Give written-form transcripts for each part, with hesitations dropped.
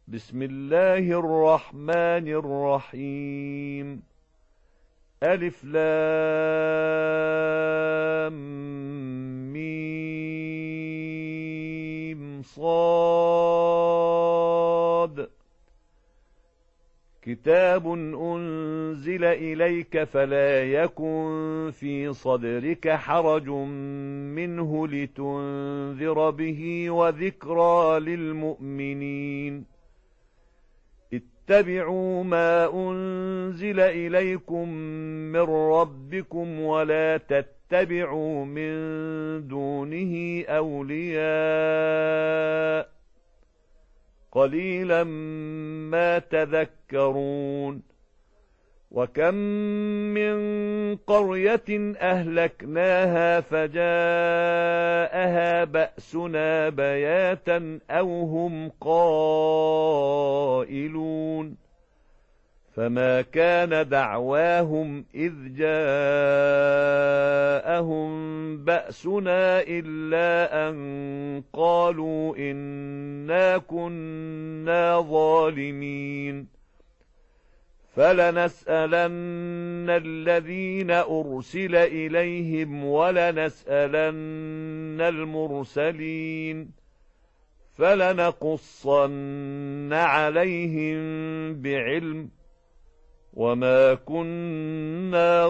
بسم الله الرحمن الرحيم. ألف لام ميم صاد. كتاب أنزل إليك فلا يكن في صدرك حرج منه لتنذر به وذكرى للمؤمنين. اتبعوا ما أنزل إليكم من ربكم ولا تتبعوا من دونه أولياء قليلا ما تذكرون. وكم من قرية أهلكناها فجاءها بأسنا بياتا أو هم قائلون. فما كان دعواهم إذ جاءهم بأسنا إلا أن قالوا إنا كنا ظالمين. فلنسألن الذين أرسل إليهم ولنسألن المرسلين. فلنقصن عليهم بعلم وما كنا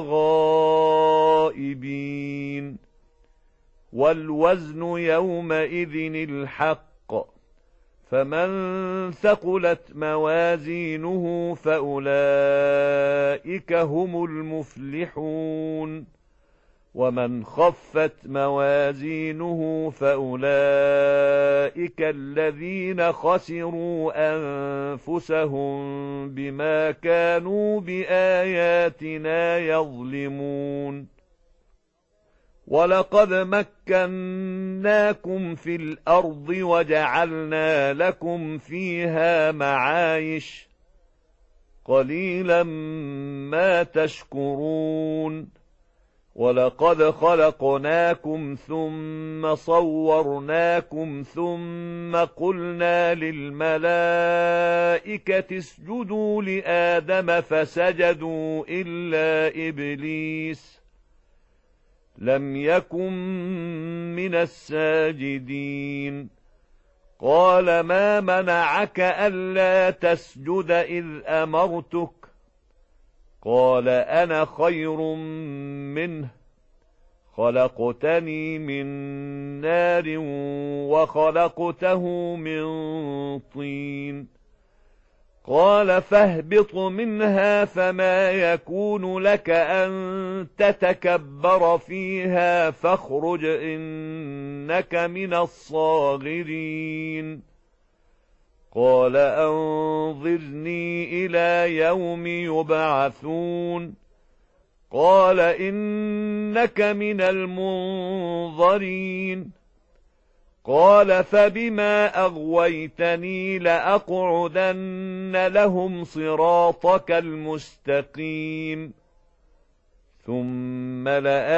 غائبين. والوزن يومئذ الحق فمن ثقلت موازينه فأولئك هم المفلحون. ومن خفت موازينه فأولئك الذين خسروا أنفسهم بما كانوا بآياتنا يظلمون. ولقد مكناكم في الأرض وجعلنا لكم فيها معايش قليلا ما تشكرون. ولقد خلقناكم ثم صورناكم ثم قلنا للملائكة اسجدوا لآدم فسجدوا إلا إبليس لم يكن من الساجدين. قال ما منعك ألا تسجد إذ أمرتك؟ قال أنا خير منه خلقتني من نار وخلقته من طين. قال فاهبط منها فما يكون لك أن تتكبر فيها فاخرج إنك من الصاغرين. قال أنظرني إلى يوم يبعثون. قال إنك من المنظرين. قال فبما أغويتني لأقعدن لهم صراطك المستقيم ثم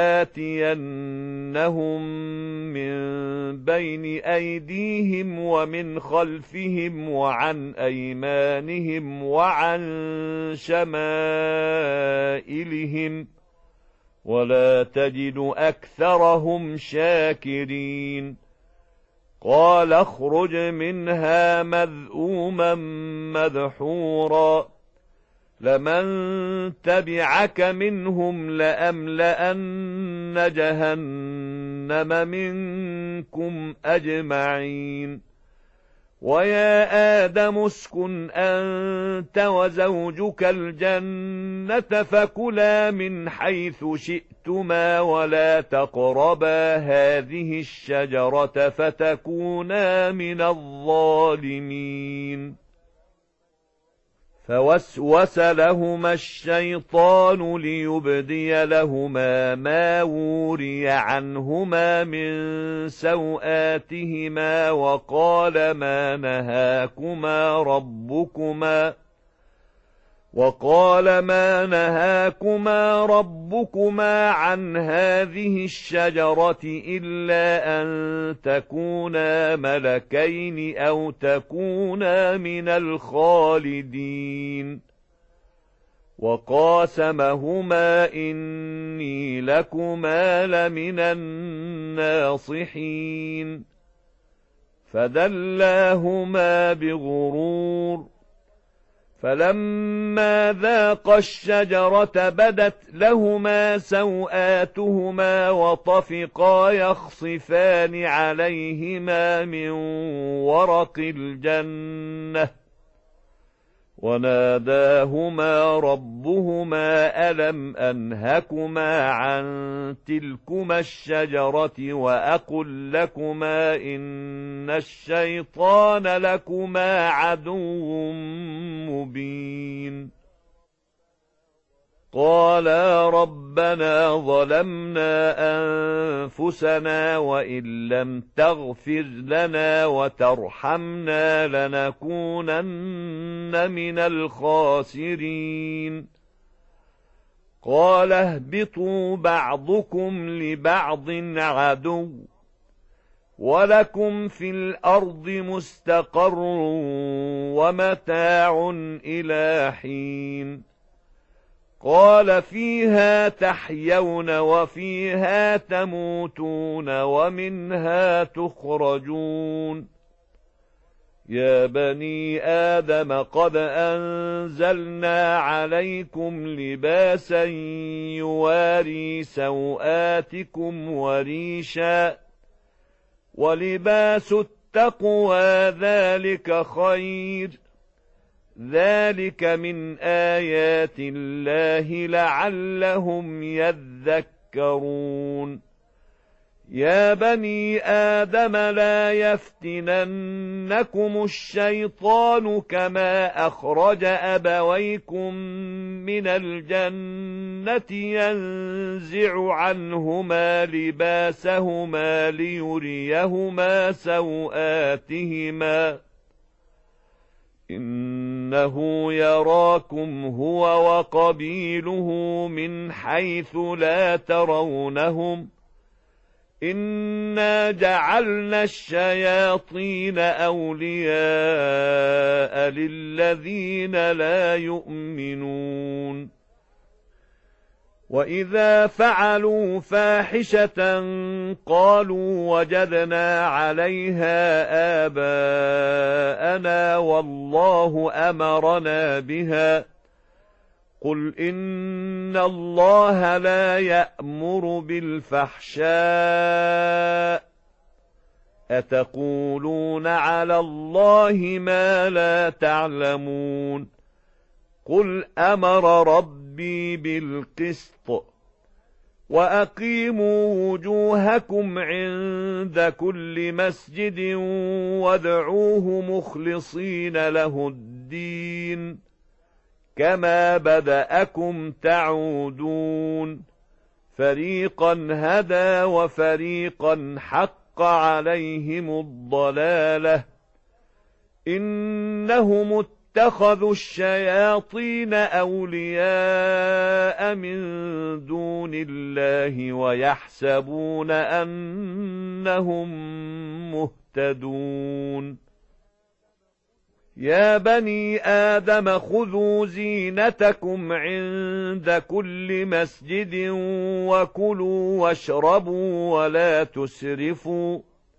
لآتينهم من بين أيديهم ومن خلفهم وعن أيمانهم وعن شمائلهم ولا تجد أكثرهم شاكرين. قال اخرج منها مذءوما مدحورا لمن تبعك منهم لأملأن جهنم منكم أجمعين. ويا آدم اسكن أنت وزوجك الجنة فكلا من حيث شئتما ولا تقربا هذه الشجرة فتكونا من الظالمين. فوسوس لهما الشيطان ليبدي لهما ما وري عنهما من سوآتهما وقال ما نهاكما ربكما عن هذه الشجرة إلا أن تكونا ملكين أو تكونا من الخالدين وقاسمهما إني لكما لمن الناصحين فدلاهما بغرور فلما ذاقا الشجرة بدت لهما سوآتهما وطفقا يخصفان عليهما من ورق الجنة وناداهما ربهما ألم أنهكما عن تلكما الشجرة وأقل لكما إن الشيطان لكما عدو مبين قالا ربنا ظلمنا أنفسنا وإن لم تغفر لنا وترحمنا لنكونن من الخاسرين قال اهبطوا بعضكم لبعض عدو ولكم في الأرض مستقر ومتاع إلى حين قال فيها تحيون وفيها تموتون ومنها تخرجون يا بني آدم قد أنزلنا عليكم لباسا يواري سوآتكم وريشا ولباس التقوى ذلك خير ذلك من آيات الله لعلهم يذكرون يا بني آدم لا يفتننكم الشيطان كما أخرج أبويكم من الجنة ينزع عنهما لباسهما ليريهما سوآتهما إنه يراكم هو وقبيله من حيث لا ترونهم إنا جعلنا الشياطين أولياء للذين لا يؤمنون وإذا فعلوا فاحشة قالوا وجدنا عليها آباءنا والله أمرنا بها قل إن الله لا يأمر بالفحشاء أتقولون على الله ما لا تعلمون قل أمر ربي بالقسط وأقيموا وجوهكم عند كل مسجد وادعوه مخلصين له الدين كما بدأكم تعودون فريقا هدى وفريقا حق عليهم الضلالة إنهم اتخذوا الشياطين أولياء من دون الله ويحسبون أنهم مهتدون يا بني آدم خذوا زينتكم عند كل مسجد وكلوا واشربوا ولا تسرفوا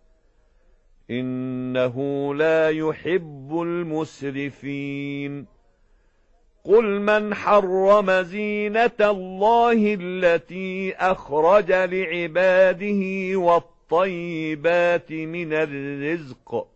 إنه لا يحب المسرفين قل من حرم زينة الله التي أخرج لعباده والطيبات من الرزق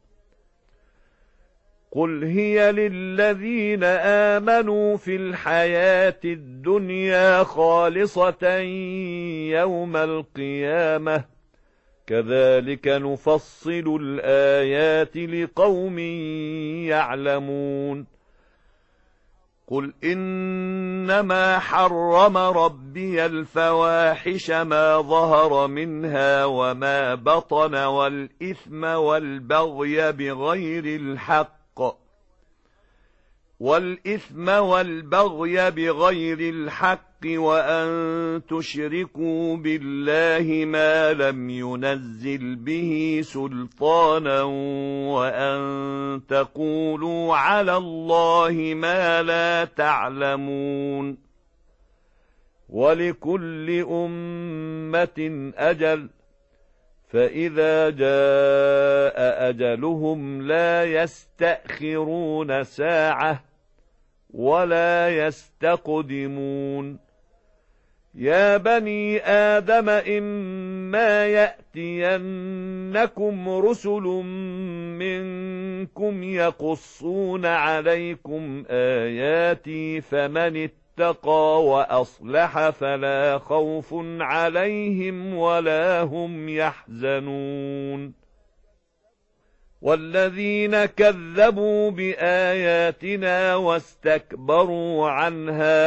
قل هي للذين آمنوا في الحياة الدنيا خالصة يوم القيامة كذلك نفصل الآيات لقوم يعلمون قل إنما حرم ربي الفواحش ما ظهر منها وما بطن والإثم والبغي بغير الحق والإثم والبغي بغير الحق وأن تشركوا بالله ما لم ينزل به سلطانا وأن تقولوا على الله ما لا تعلمون ولكل أمة أجل فإذا جاء أجلهم لا يستأخرون ساعة ولا يستقدمون يا بني آدم إما يأتينكم رسل منكم يقصون عليكم آياتي فمن اتقى وأصلح فلا خوف عليهم ولا هم يحزنون والذين كذبوا بآياتنا واستكبروا عنها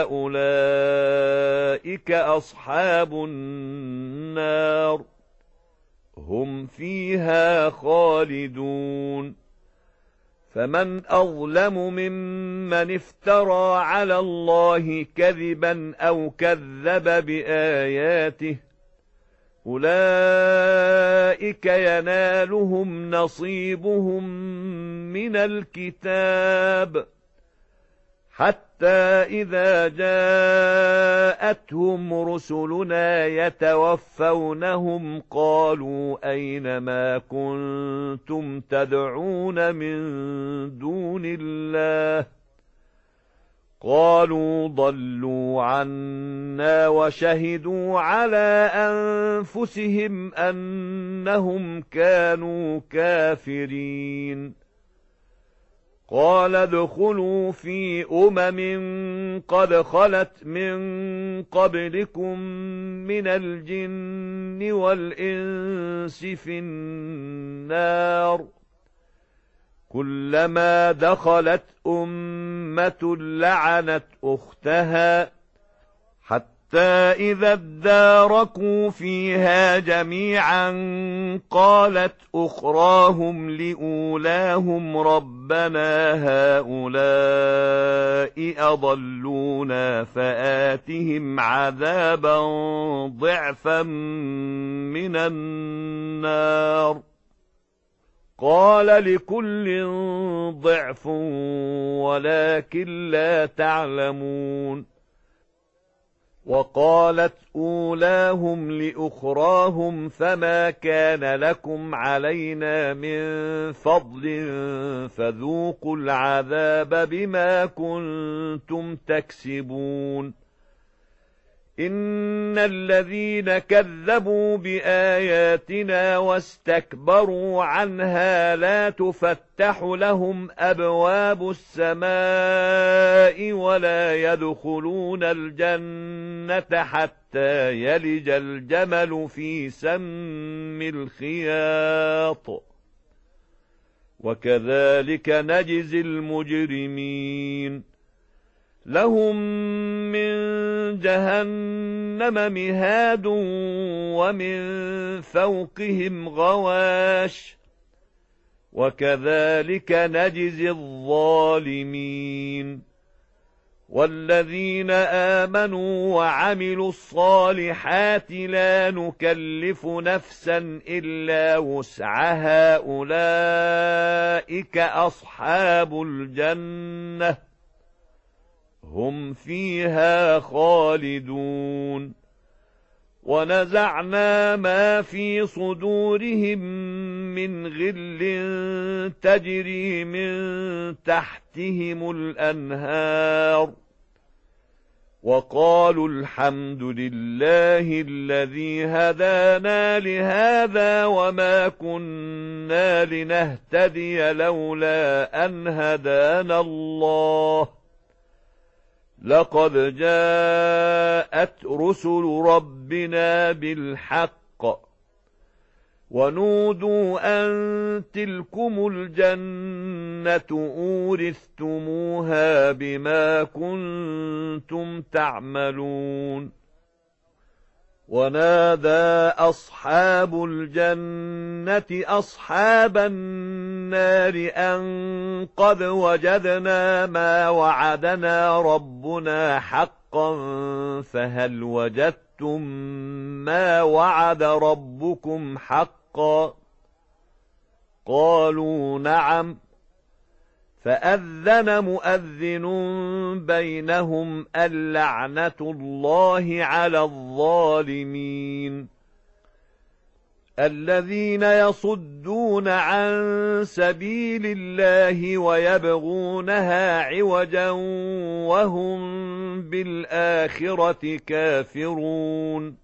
أولئك أصحاب النار هم فيها خالدون فمن أظلم ممن افترى على الله كذبا أو كذب بآياته أولئك ينالهم نصيبهم من الكتاب حتى إذا جاءتهم رسلنا يتوفونهم قالوا أين ما كنتم تدعون من دون الله قالوا ضلوا عنا وشهدوا على أنفسهم أنهم كانوا كافرين قال ادخلوا في قد خلت من قبلكم من الجن والإنس في النار كلما دخلت أمة لعنت أختها حتى إذا اداركوا فيها جميعا قالت أخراهم لأولاهم ربنا هؤلاء أضلونا فآتهم عذابا ضعفا من النار قال لكل ضعف ولكن لا تعلمون وقالت أولاهم لأخراهم فما كان لكم علينا من فضل فذوقوا العذاب بما كنتم تكسبون إن الذين كذبوا بآياتنا واستكبروا عنها لا تفتح لهم أبواب السماء ولا يدخلون الجنة حتى يلج الجمل في سم الخياط وكذلك نجزي المجرمين لهم من جهنم مهاد ومن فوقهم غواش وكذلك نجزي الظالمين والذين آمنوا وعملوا الصالحات لا نكلف نفسا إلا وسعها أولئك أصحاب الجنة هم فيها خالدون ونزعنا ما في صدورهم من غل تجري من تحتهم الأنهار وقالوا الحمد لله الذي هدانا لهذا وما كنا لنهتدي لولا أن هدانا الله لقد جاءت رسل ربنا بالحق ونودوا أن تلكم الجنة أورثتموها بما كنتم تعملون ونادى أصحاب الجنة أصحاب النار أن قد وجدنا ما وعدنا ربنا حقا فهل وجدتم ما وعد ربكم حقا؟ قالوا نعم. فأذن مؤذن بينهم اللعنة الله على الظالمين. الذين يصدون عن سبيل الله ويبغونها عوجا وهم بالآخرة كافرون.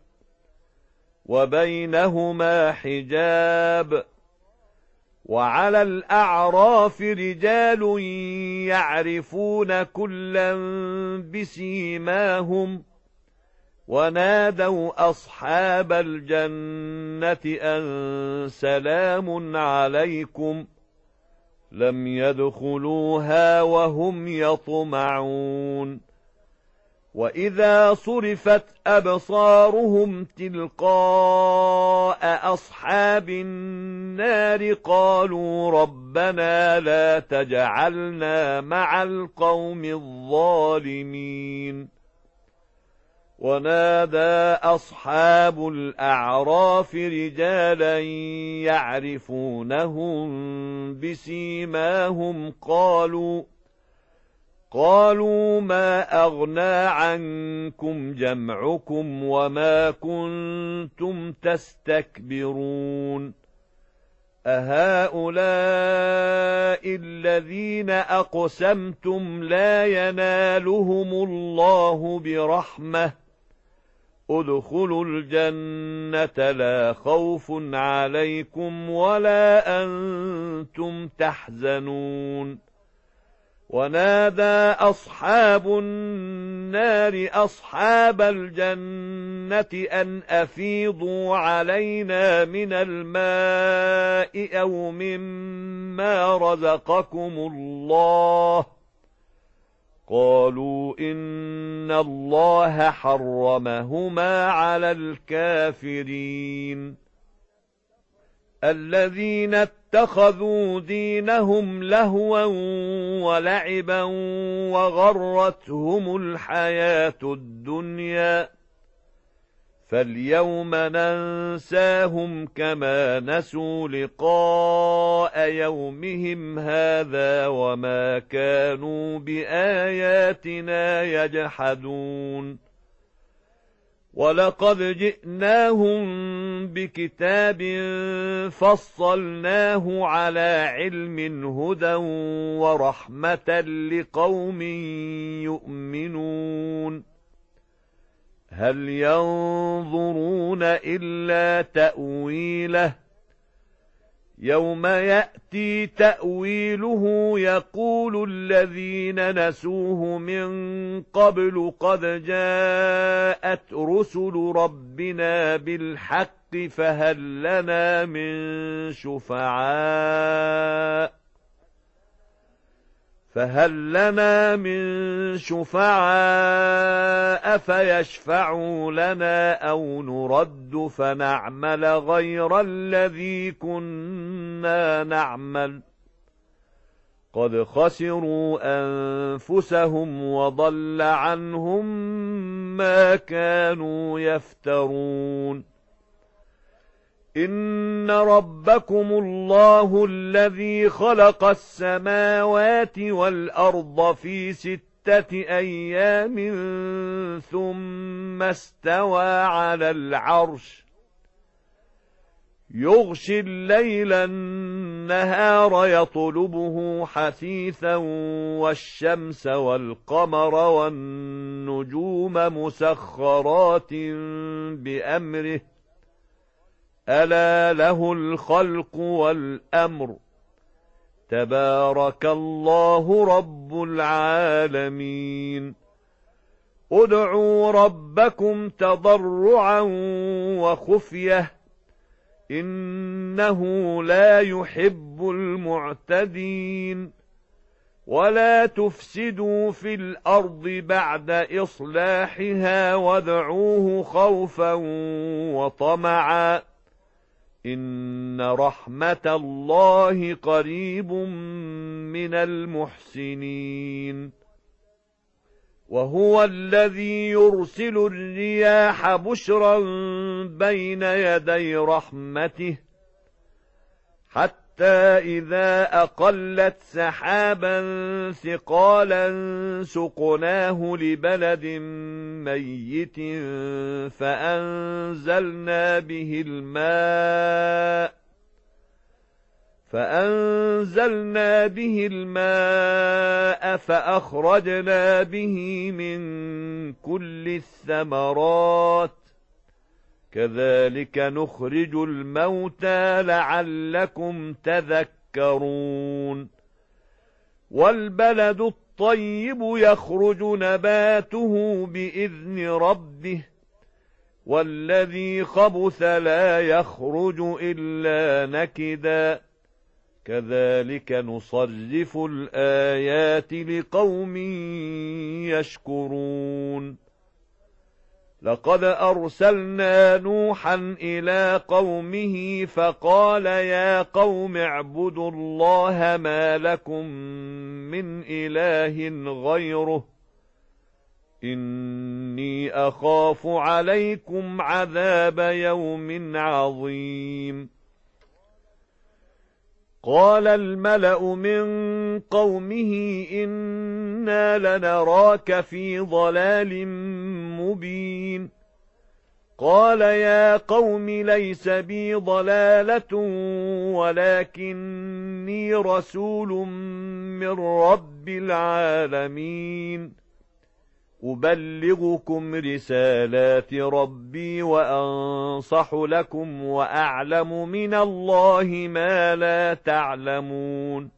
وبينهما حجاب. وعلى الأعراف رجال يعرفون كلا بسيماهم ونادوا أصحاب الجنة أن سلام عليكم لم يدخلوها وهم يطمعون. وإذا صرفت أبصارهم تلقاء أصحاب النار قالوا ربنا لا تجعلنا مع القوم الظالمين. ونادى أصحاب الأعراف رجالا يعرفونهم بسيماهم قالوا ما أغنى عنكم جمعكم وما كنتم تستكبرون أهؤلاء الذين أقسمتم لا ينالهم الله برحمة ادخلوا الجنة لا خوف عليكم ولا أنتم تحزنون. ونادى أصحاب النار أصحاب الجنة أن أفيضوا علينا من الماء أو مما رزقكم الله قالوا إن الله حرمهما على الكافرين. الذين اتخذوا دينهم لهوا ولعبا وغرتهم الحياة الدنيا فاليوم ننساهم كما نسوا لقاء يومهم هذا وما كانوا بآياتنا يجحدون. ولقد جئناهم بكتاب فصلناه على علم هدى ورحمة لقوم يؤمنون. هل ينظرون إلا تأويله يوم يأتي تأويله يقول الذين نسوه من قبل قد جاءت رسل ربنا بالحق فهل لنا من شفعاء فيشفعوا لنا أو نرد فنعمل غير الذي كنا نعمل قد خسروا أنفسهم وضل عنهم ما كانوا يفترون. إن ربكم الله الذي خلق السماوات والأرض في 6 أيام ثم استوى على العرش يغشي الليل النهار يطلبه حثيثا والشمس والقمر والنجوم مسخرات بأمره ألا له الخلق والأمر تبارك الله رب العالمين. ادعوا ربكم تضرعا وخفية إنه لا يحب المعتدين. ولا تفسدوا في الأرض بعد إصلاحها وادعوه خوفا وطمعا إن رحمة الله قريب من المحسنين وهو الذي يرسل الرياح بشرا بين يدي رحمته حتى إذا أقلت سحابا ثقالا سقناه لبلد ميت فأنزلنا به الماء فأخرجنا به من كل الثمرات كذلك نخرج الموتى لعلكم تذكرون والبلد الطيب يخرج نباته بإذن ربه والذي خبث لا يخرج إلا نكدا كذلك نصرف الآيات لقوم يشكرون لقد أرسلنا نوحا إلى قومه فقال يا قوم اعبدوا الله ما لكم من إله غيره إني أخاف عليكم عذاب يوم عظيم قال الملأ من قومه إنا لنراك في ضلال مبين قال يا قوم ليس بي ضلالة ولكني رسول من رب العالمين أبلغكم رسالات ربي وأنصح لكم وأعلم من الله ما لا تعلمون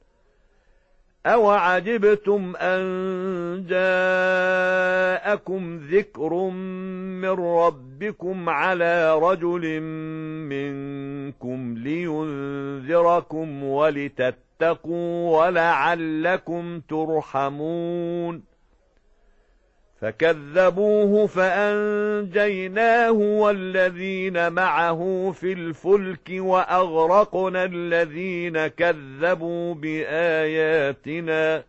أوعجبتم أن جاءكم ذكر من ربكم على رجل منكم لينذركم ولتتقوا ولعلكم ترحمون فكذبوه فأنجيناه والذين معه في الفلك وأغرقنا الذين كذبوا بآياتنا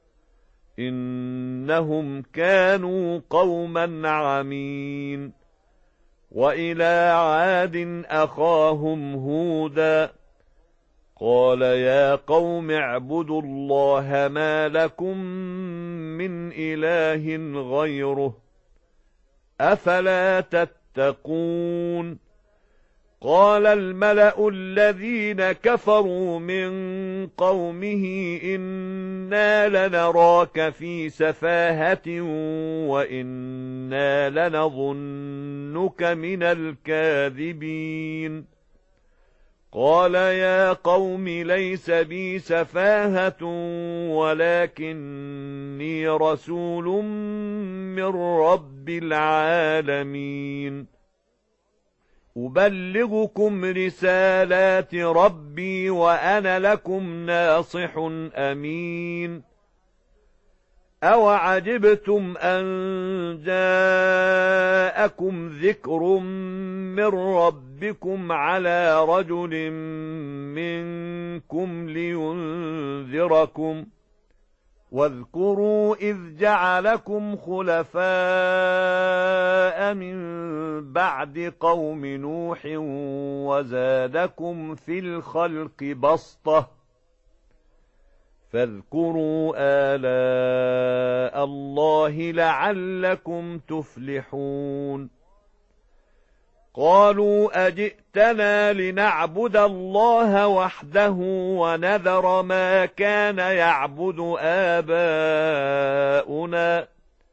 إنهم كانوا قوما عمين وإلى عاد أخاهم هودا قال يا قوم اعبدوا الله ما لكم من إله غيره أفلا تتقون قال الملأ الذين كفروا من قومه إنا لنراك في سفاهة وإنا لنظنك من الكاذبين قال يا قوم ليس بي سفاهة ولكني رسول من رب العالمين أبلغكم رسالات ربي وأنا لكم ناصح أمين أوعجبتم أن جاءكم ذكر من ربكم على رجل منكم لينذركم واذكروا إذ جعلكم خلفاء من بعد قوم نوح وزادكم في الخلق بسطة فاذكروا آلاء الله لعلكم تفلحون قالوا أجئتنا لنعبد الله وحده ونذر ما كان يعبد آباؤنا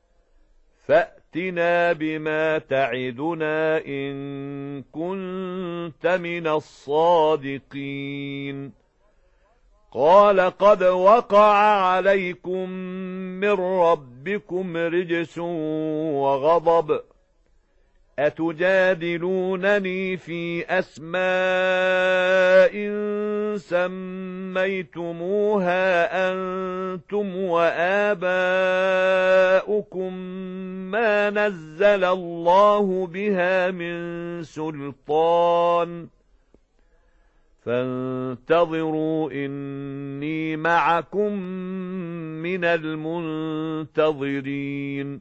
فأتنا بما تعدنا إن كنت من الصادقين قال قد وقع عليكم من ربكم رجس وغضب أتجادلونني في أسماء سميتموها أنتم أنتم وآباؤكم ما نزل الله بها من سلطان فانتظروا إني معكم من المنتظرين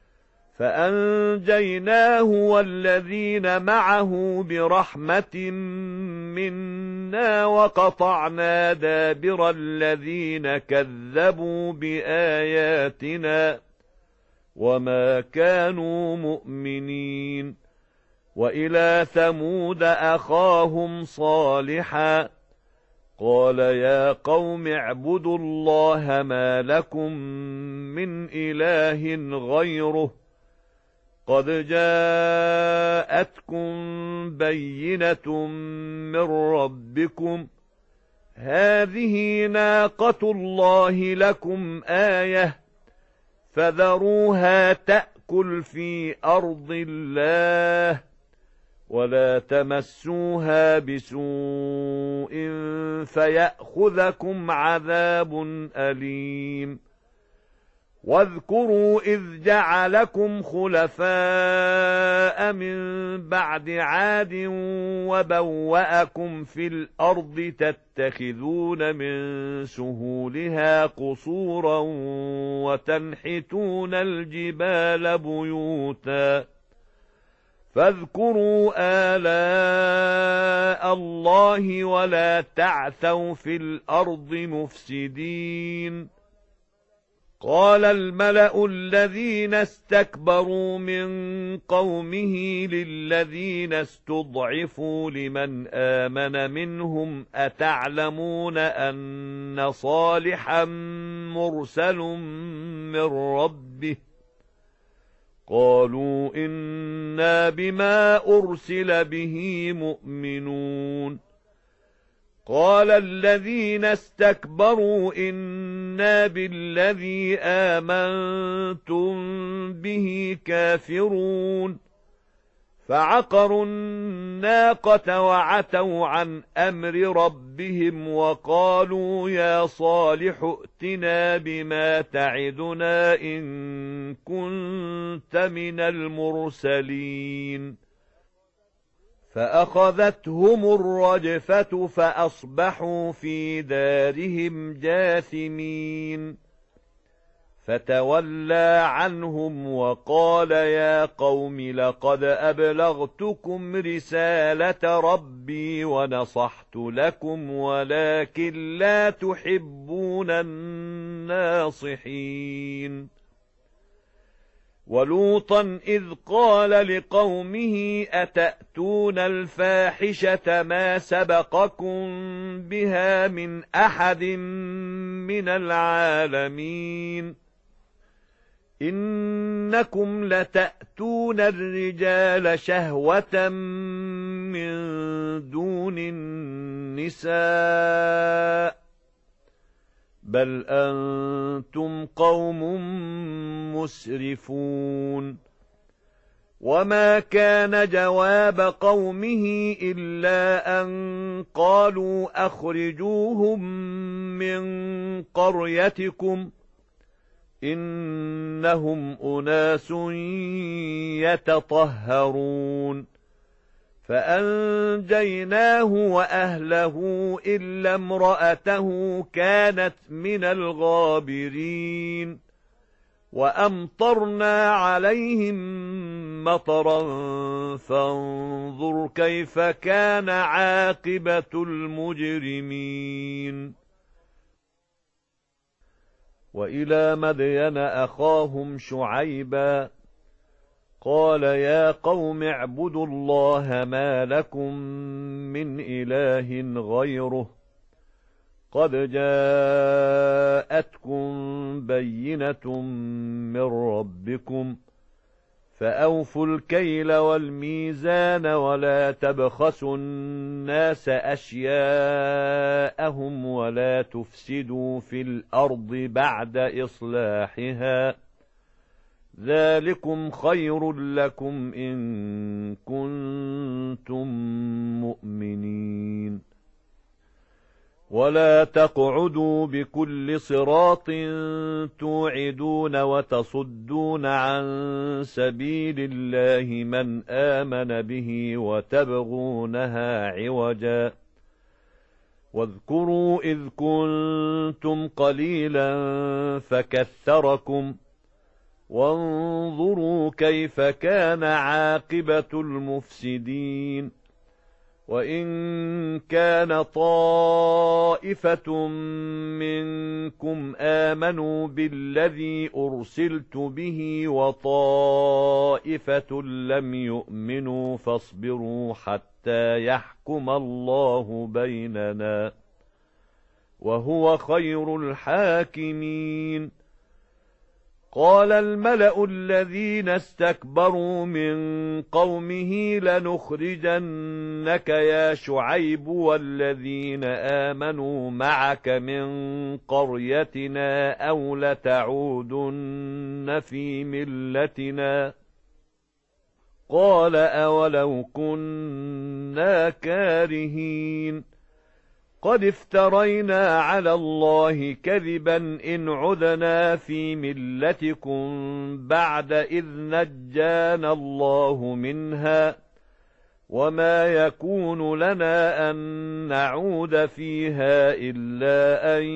فأنجيناه والذين معه برحمة منا وقطعنا دابر الذين كذبوا بآياتنا وما كانوا مؤمنين وإلى ثمود أخاهم صالحا قال يا قوم اعبدوا الله ما لكم من إله غيره قد جاءتكم بينة من ربكم هذه ناقة الله لكم آية فذروها تأكل في أرض الله ولا تمسوها بسوء فيأخذكم عذاب أليم واذكروا إذ جعلكم خلفاء من بعد عاد وبوأكم في الأرض تتخذون من سهولها قصورا وتنحتون الجبال بيوتا فاذكروا آلاء الله ولا تعثوا في الأرض مفسدين قال الملأ الذين استكبروا من قومه للذين استضعفوا لمن آمن منهم أتعلمون أن صالحا مرسل من ربه قالوا إنا بما أرسل به مؤمنون قال الذين استكبروا إنا بالذي آمنتم به كافرون فعقروا الناقة وعتوا عن أمر ربهم وقالوا يا صالح ائتنا بما تعدنا إن كنت من المرسلين فأخذتهم الرجفة فأصبحوا في دارهم جاثمين فتولى عنهم وقال يا قوم لقد أبلغتكم رسالة ربي ونصحت لكم ولكن لا تحبون الناصحين ولوطا إذ قال لقومه أتأتون الفاحشة ما سبقكم بها من أحد من العالمين إنكم لتأتون الرجال شهوة من دون النساء بل أنتم قوم مسرفون وما كان جواب قومه إلا أن قالوا أخرجوهم من قريتكم إنهم أناس يتطهرون فأنجيناه وأهله إلا امرأته كانت من الغابرين وأمطرنا عليهم مطرا فانظر كيف كان عاقبة المجرمين وإلى مدين أخاهم شعيبا قال يا قوم اعبدوا الله ما لكم من إله غيره قد جاءتكم بينة من ربكم فأوفوا الكيل والميزان ولا تبخسوا الناس أشياءهم ولا تفسدوا في الأرض بعد إصلاحها ذلكم خير لكم إن كنتم مؤمنين ولا تقعدوا بكل صراط توعدون وتصدون عن سبيل الله من آمن به وتبغونها عوجا واذكروا إذ كنتم قليلا فكثركم وانظروا كيف كان عاقبة المفسدين وإن كان طائفة منكم آمنوا بالذي أرسلت به وطائفة لم يؤمنوا فاصبروا حتى يحكم الله بيننا وهو خير الحاكمين قال الملأ الذين استكبروا من قومه لنخرجنك يا شعيب والذين آمنوا معك من قريتنا أو لتعودن في ملتنا قال أولو كنا كارهين قد افترينا على الله كذبا إن عدنا في ملتكم بعد إذ نجانا الله منها وما يكون لنا أن نعود فيها إلا أن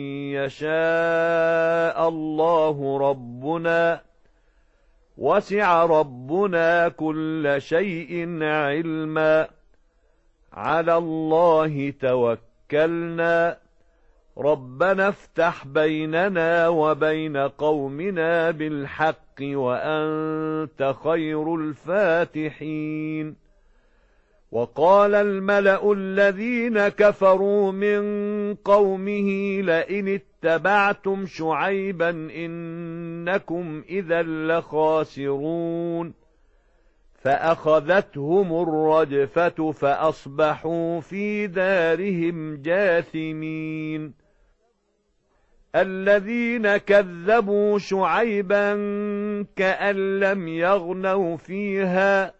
يشاء الله ربنا وسع ربنا كل شيء علما على الله توكلنا ربنا افتح بيننا وبين قومنا بالحق وأنت خير الفاتحين وقال الملأ الذين كفروا من قومه لئن اتبعتم شعيبا إنكم إذا لخاسرون فأخذتهم الرجفة فأصبحوا في دارهم جاثمين الذين كذبوا شعيبا كأن لم يغنوا فيها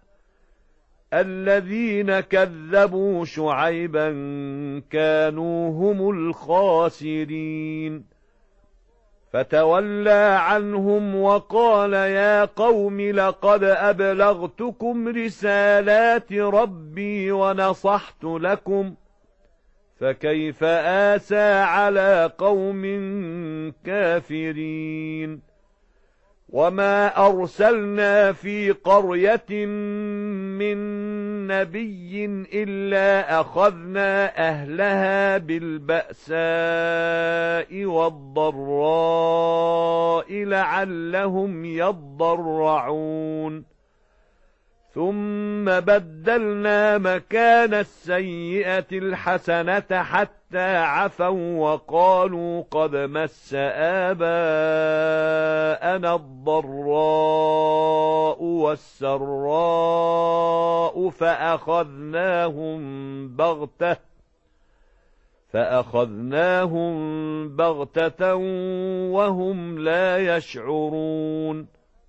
الذين كذبوا شعيبا كانوا هم الخاسرين فتولى عنهم وقال يا قوم لقد أبلغتكم رسالات ربي ونصحت لكم فكيف آسى على قوم كافرين وما أرسلنا في قرية من نبي إلا أخذنا أهلها بالبأساء والضراء لعلهم يضرعون ثم بدلنا مكان السيئة الحسنة حتى عفوا وقالوا قد مس آباءنا الضراء والسراء فأخذناهم بغتة وهم لا يشعرون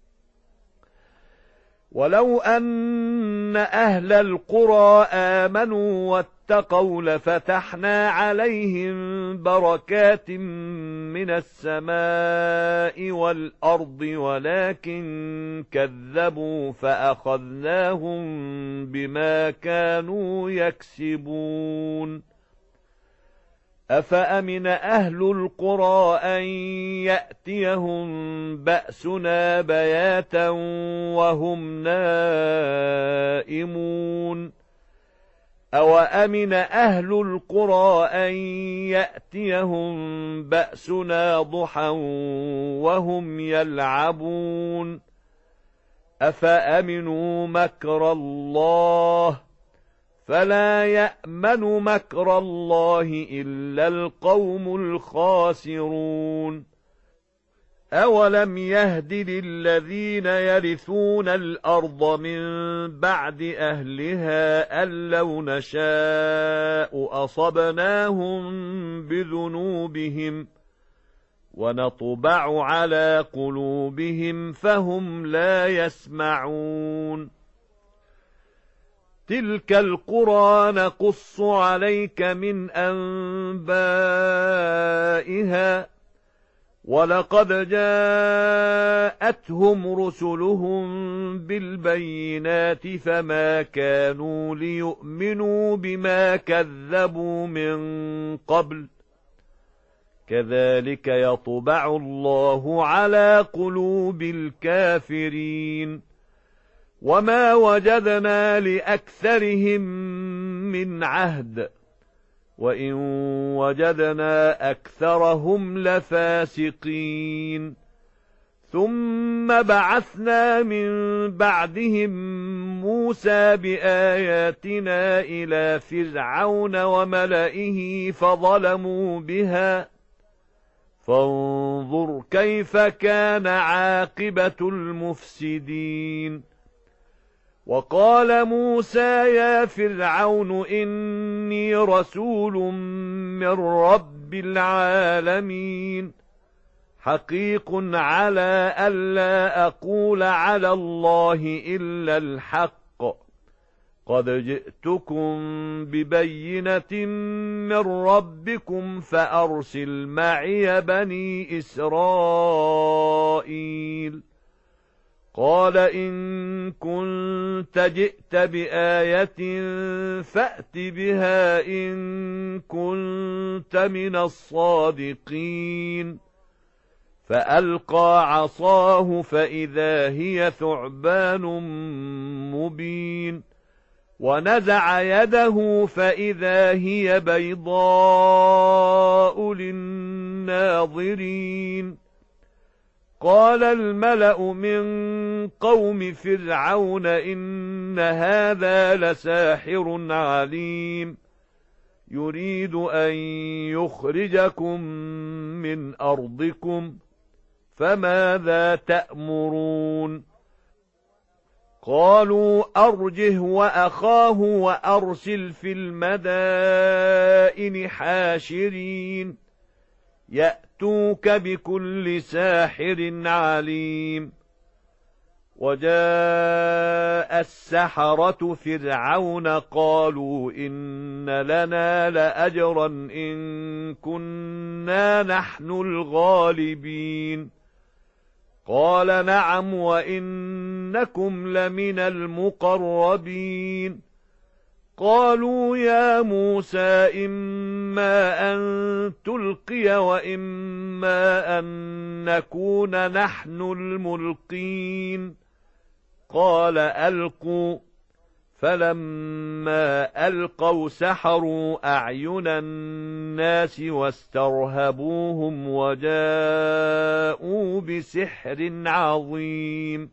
ولو أن أهل القرى آمنوا واتقوا لفتحنا عليهم بركات من السماء والأرض ولكن كذبوا فأخذناهم بما كانوا يكسبون أفأمن أهل القرى أن يأتيهم بأسنا بياتا وهم نائمون أوأمن أهل القرى أن يأتيهم بأسنا ضحى وهم يلعبون أفأمنوا مكر الله فلا يأمن مكر الله إلا القوم الخاسرون أولم يهد للذين يرثون الأرض من بعد أهلها أن لو نشاء أصبناهم بذنوبهم ونطبع على قلوبهم فهم لا يسمعون تلك القرى نقص عليك من أنبائها ولقد جاءتهم رسلهم بالبينات فما كانوا ليؤمنوا بما كذبوا من قبل كذلك يطبع الله على قلوب الكافرين وما وجدنا لأكثرهم من عهد وإن وجدنا أكثرهم لفاسقين ثم بعثنا من بعدهم موسى بآياتنا إلى فرعون وملئه فظلموا بها فانظر كيف كان عاقبة المفسدين وقال موسى يا فرعون إني رسول من رب العالمين حقيق على ألا أقول على الله إلا الحق قد جئتكم ببينة من ربكم فأرسل معي بني إسرائيل قال إن كنت جئت بآية فأت بها إن كنت من الصادقين فألقى عصاه فإذا هي ثعبان مبين ونزع يده فإذا هي بيضاء للناظرين قال الملأ من قوم فرعون إن هذا لساحر عليم يريد أن يخرجكم من أرضكم فماذا تأمرون قالوا أرجه وأخاه وأرسل في المدائن حاشرين يأتوك بكل ساحر عليم وجاء السحرة فرعون قالوا إن لنا لأجرا إن كنا نحن الغالبين قال نعم وإنكم لمن المقربين قالوا يا موسى إما أن تلقي وإما أن نكون نحن الملقين قال ألقوا فلما ألقوا سحروا أعين الناس واسترهبوهم وجاءوا بسحر عظيم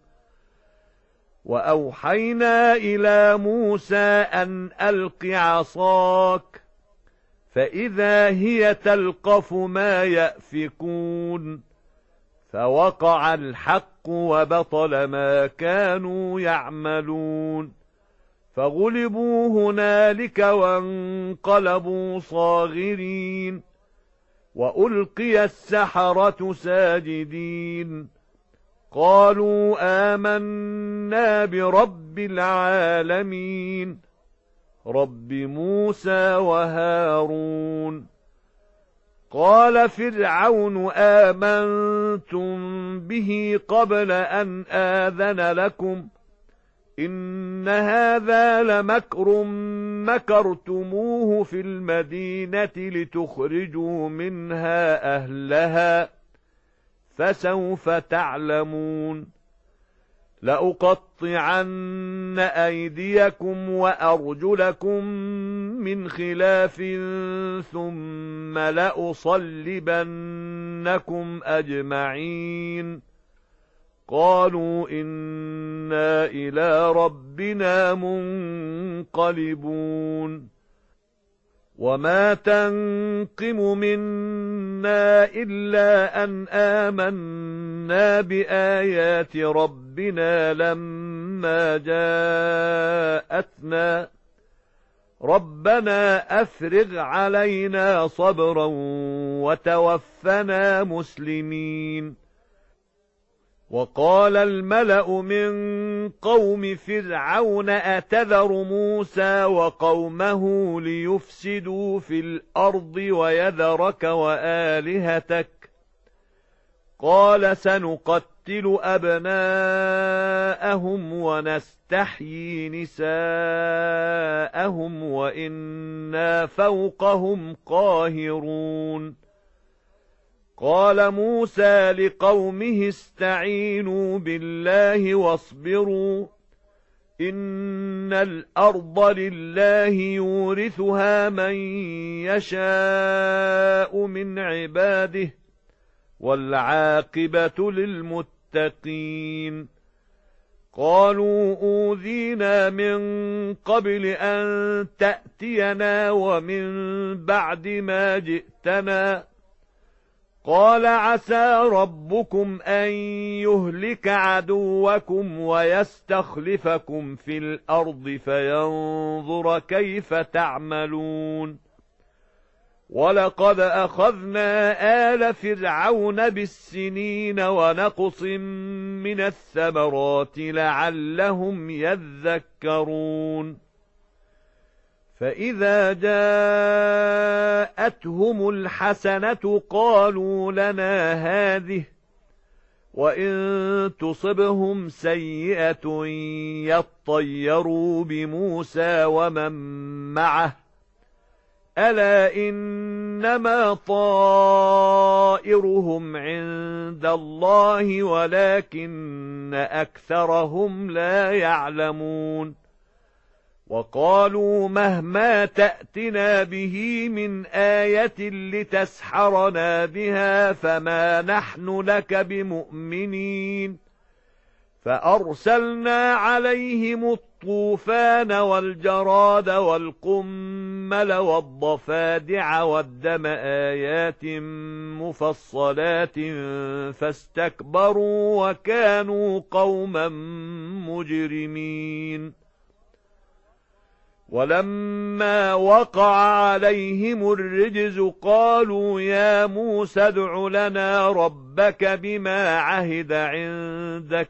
وأوحينا إلى موسى أن ألق عصاك فإذا هي تلقف ما يأفكون فوقع الحق وبطل ما كانوا يعملون فغلبوا هنالك وانقلبوا صاغرين وألقي السحرة ساجدين قالوا آمنا برب العالمين رب موسى وهارون قال فرعون آمنتم به قبل أن آذن لكم إن هذا لمكر مكرتموه في المدينة لتخرجوا منها أهلها فسوف تعلمون لأقطعن أيديكم وأرجلكم من خلاف ثم لأصلبنكم أجمعين قالوا إنا إلى ربنا منقلبون وما تنقم منا إلا أن آمنا بآيات ربنا لما جاءتنا ربنا أفرغ علينا صبرا وتوفنا مسلمين وقال الملأ من قوم فرعون أتذر موسى وقومه ليفسدوا في الأرض ويذرك وآلهتك قال سنقتل أبناءهم ونستحيي نساءهم وإنا فوقهم قاهرون قال موسى لقومه استعينوا بالله واصبروا إن الأرض لله يورثها من يشاء من عباده والعاقبة للمتقين قالوا أوذينا من قبل أن تأتينا ومن بعد ما جئتنا قال عسى ربكم أن يهلك عدوكم ويستخلفكم في الأرض فينظر كيف تعملون ولقد أخذنا آل فرعون بالسنين ونقص من الثمرات لعلهم يذكرون فإذا جاءتهم الحسنة قالوا لنا هذه وإن تصبهم سيئة يطيروا بموسى ومن معه ألا إنما طائرهم عند الله ولكن أكثرهم لا يعلمون وقالوا مهما تأتنا به من آية لتسحرنا بها فما نحن لك بمؤمنين فأرسلنا عليهم الطوفان والجراد والقمل والضفادع والدم آيات مفصلات فاستكبروا وكانوا قوما مجرمين ولما وقع عليهم الرجز قالوا يا موسى ادع لنا ربك بما عهد عندك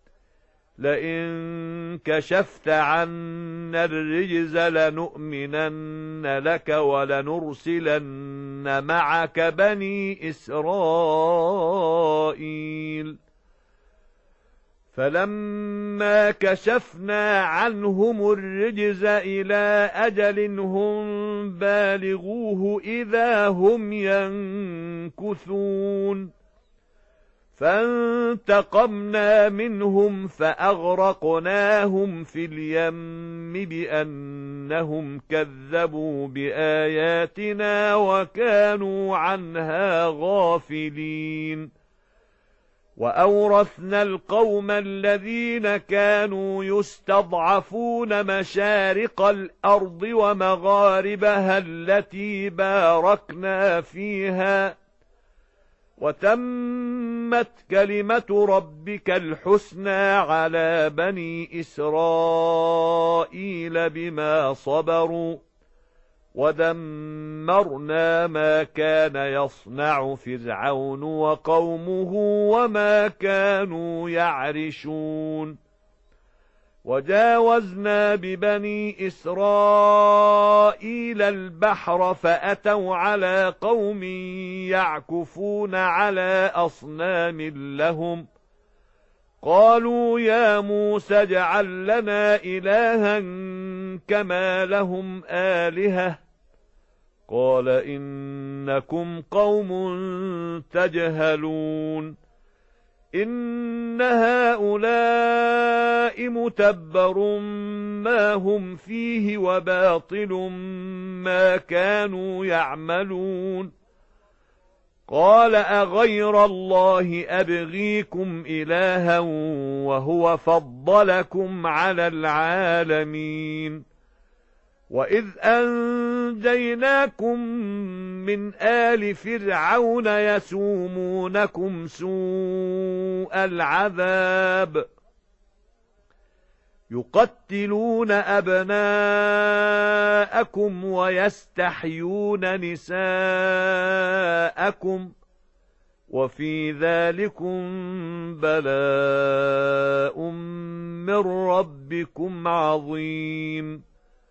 لئن كشفت عنا الرجز لنؤمنن لك ولنرسلن معك بني إسرائيل فلما كشفنا عنهم الرجز إلى أجل هم بالغوه إذا هم ينكثون فانتقمنا منهم فأغرقناهم في اليم بأنهم كذبوا بآياتنا وكانوا عنها غافلين وأورثنا القوم الذين كانوا يستضعفون مشارق الأرض ومغاربها التي باركنا فيها وتمت كلمة ربك الحسنى على بني إسرائيل بما صبروا ودمرنا ما كان يصنع فرعون وقومه وما كانوا يعرشون وجاوزنا ببني إسرائيل البحر فأتوا على قوم يعكفون على أصنام لهم قالوا يا موسى اجعل لنا إلها كما لهم آلهة قال إنكم قوم تجهلون إن هؤلاء متبر ما هم فيه وباطل ما كانوا يعملون قال أغير الله أبغيكم إلها وهو فضلكم على العالمين وإذ أنجيناكم من آل فرعون يسومونكم سوء العذاب يقتلون أبناءكم ويستحيون نساءكم وفي ذلكم بلاء من ربكم عظيم.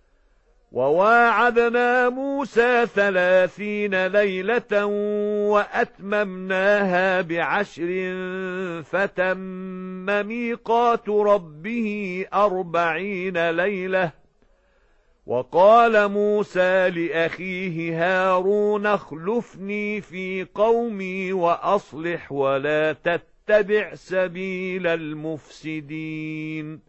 وواعدنا موسى 30 ليلة وأتممناها ب10 فتم ميقات ربه 40 ليلة. وقال موسى لأخيه هارون اخلفني في قومي وأصلح ولا تتبع سبيل المفسدين.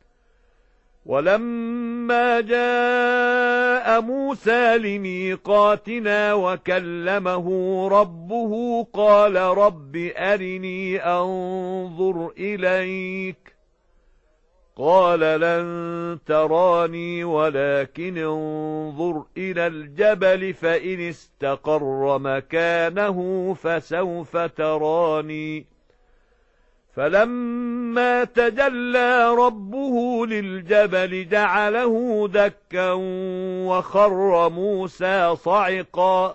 ولما جاء موسى لميقاتنا وكلمه ربه قال رب أرني أنظر إليك. قال لن تراني ولكن انظر إلى الجبل فإن استقر مكانه فسوف تراني. فلما تجلى ربه للجبل جعله دكا وخر موسى صعقا.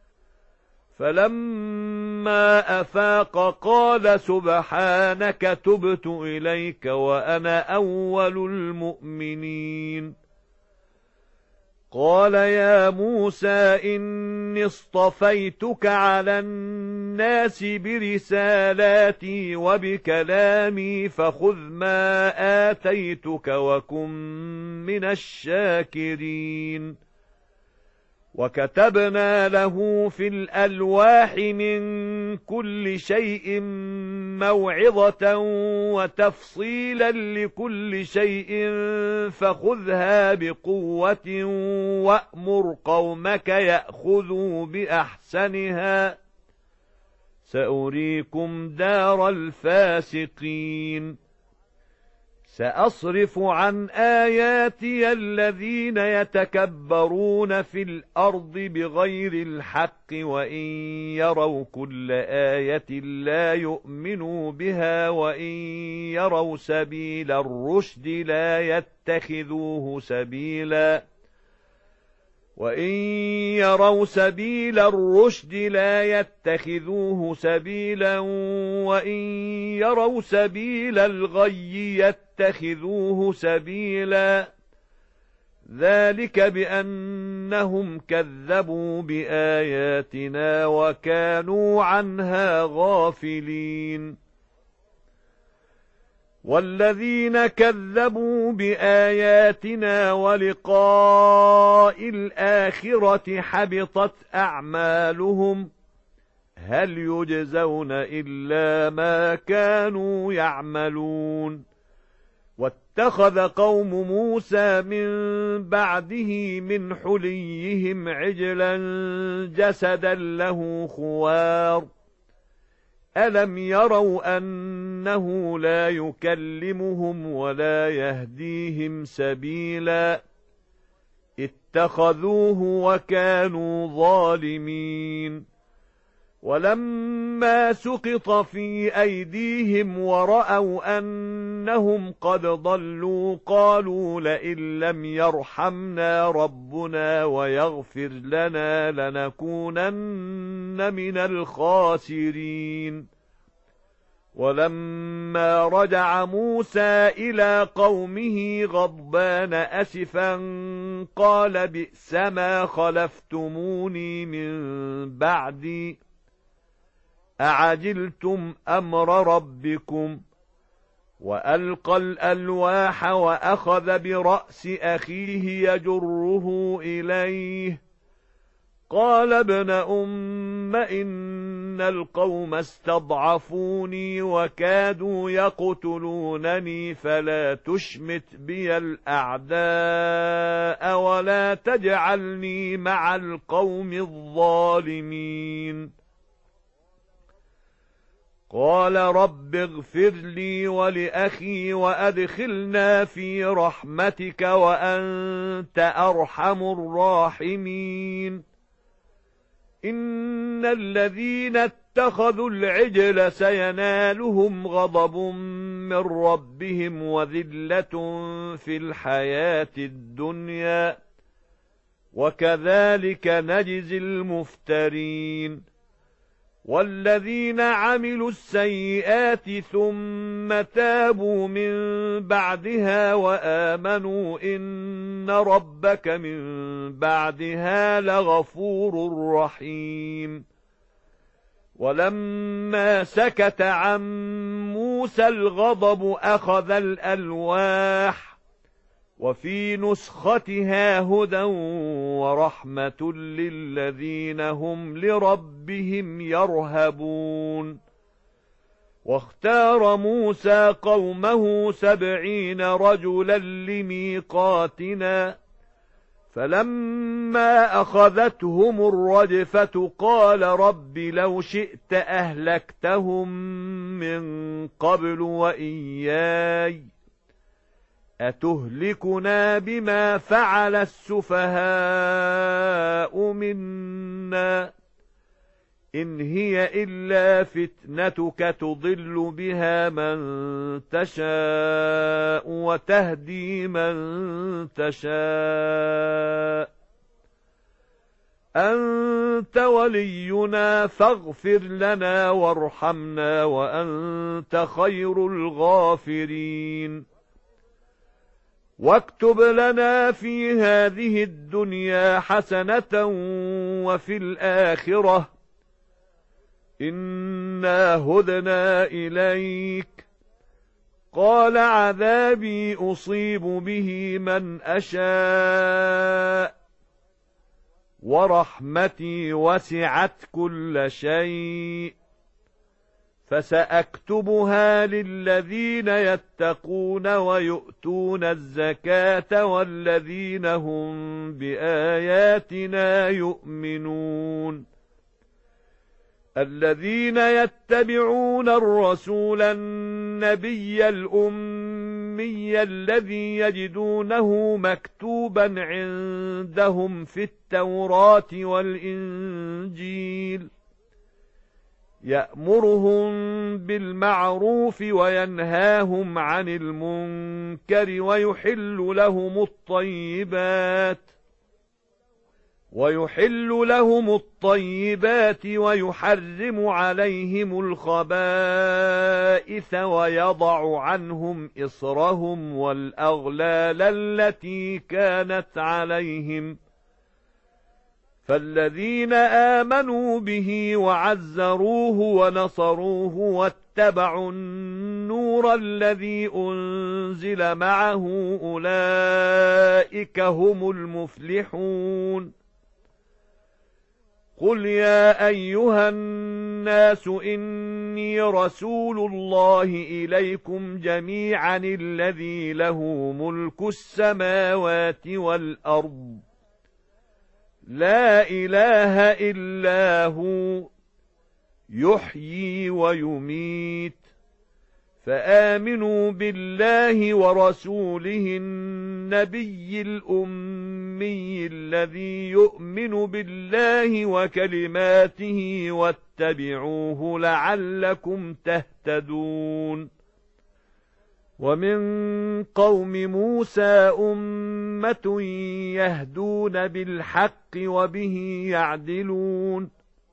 فلما أفاق قال سبحانك تبت إليك وأنا أول المؤمنين. قال يا موسى إني اصطفيتك على الناس برسالاتي وبكلامي فخذ ما آتيتك وكن من الشاكرين. وكتبنا له في الألواح من كل شيء موعظة وتفصيلا لكل شيء فخذها بقوة وأمر قومك يأخذوا بأحسنها سأريكم دار الفاسقين. سأصرف عن آياتي الذين يتكبرون في الأرض بغير الحق وإن يروا كل آية لا يؤمنوا بها وإن يروا سبيل الرشد لا يتخذوه سبيلا وإن يروا سبيل الرشد لا يتخذوه سبيلا وإن يروا سبيل الغي يتخذوه سبيلا. ذلك بأنهم كذبوا بآياتنا وكانوا عنها غافلين. والذين كذبوا بآياتنا ولقاء الآخرة حبطت أعمالهم هل يجزون إلا ما كانوا يعملون. واتخذ قوم موسى من بعده من حليهم عجلا جسدا له خوار ألم يروا أنه لا يكلمهم ولا يهديهم سبيلا اتخذوه وكانوا ظالمين. ولما سقط في أيديهم ورأوا أنهم قد ضلوا قالوا لئن لم يرحمنا ربنا ويغفر لنا لنكونن من الخاسرين. ولما رجع موسى إلى قومه غضبان أسفا قال بئس ما خلفتموني من بعدي أعجلتم أمر ربكم. وألقى الألواح وأخذ برأس أخيه يجره إليه قال ابن أم إن القوم استضعفوني وكادوا يقتلونني فلا تشمت بي الأعداء ولا تجعلني مع القوم الظالمين. قال رب اغفر لي ولأخي وأدخلنا في رحمتك وأنت أرحم الراحمين. إن الذين اتخذوا العجل سينالهم غضب من ربهم وذلة في الحياة الدنيا وكذلك نجزي المفترين. والذين عملوا السيئات ثم تابوا من بعدها وآمنوا إن ربك من بعدها لغفور رحيم. ولما سكت عن موسى الغضب أخذ الألواح وفي نسختها هدى ورحمة للذين هم لربهم يرهبون. واختار موسى قومه 70 رجلا لميقاتنا فلما أخذتهم الرجفة قال رب لو شئت أهلكتهم من قبل وإياي أتهلكنا بما فعل السفهاء منا إن هي إلا فتنتك تضل بها من تشاء وتهدي من تشاء أنت ولينا فاغفر لنا وارحمنا وأنت خير الغافرين. واكتب لنا في هذه الدنيا حسنة وفي الآخرة إنا هدنا إليك قال عذابي أصيب به من أشاء ورحمتي وسعت كل شيء فسأكتبها للذين يتقون ويؤتون الزكاة والذين هم بآياتنا يؤمنون. الذين يتبعون الرسول النبي الأمي الذي يجدونه مكتوبا عندهم في التوراة والإنجيل يأمرهم بالمعروف وينهاهم عن المنكر ويحل لهم الطيبات ويحرم عليهم الخبائث ويضع عنهم إصرهم والأغلال التي كانت عليهم. فالذين آمنوا به وعزروه ونصروه واتبعوا النور الذي أنزل معه أولئك هم المفلحون. قل يا أيها الناس إني رسول الله إليكم جميعا الذي له ملك السماوات والأرض لا إله إلا هو يحيي ويميت فآمنوا بالله ورسوله النبي الأمي الذي يؤمن بالله وكلماته واتبعوه لعلكم تهتدون. ومن قوم موسى أمة يهدون بالحق وبه يعدلون.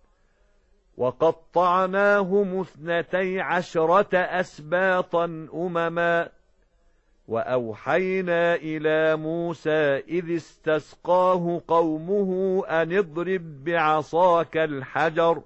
وقطعناهم 12 أسباطا أمما وأوحينا إلى موسى إذ استسقاه قومه أن اضرب بعصاك الحجر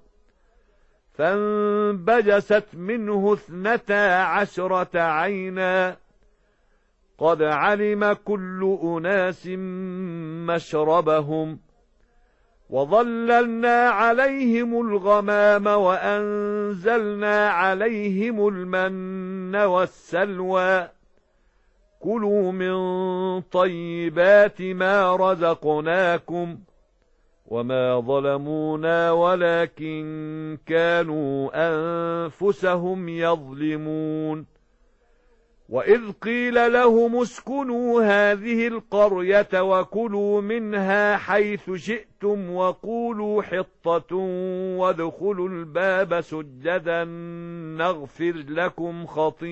فانبجست منه 12 عينا قد علم كل أناس مشربهم وظللنا عليهم الغمام وأنزلنا عليهم المن والسلوى كلوا من طيبات ما رزقناكم وما ظلمونا ولكن كانوا أنفسهم يظلمون. وإذ قيل لهم اسكنوا هذه القرية وكلوا منها حيث شئتم وقولوا حطة وادخلوا الباب سجدا نغفر لكم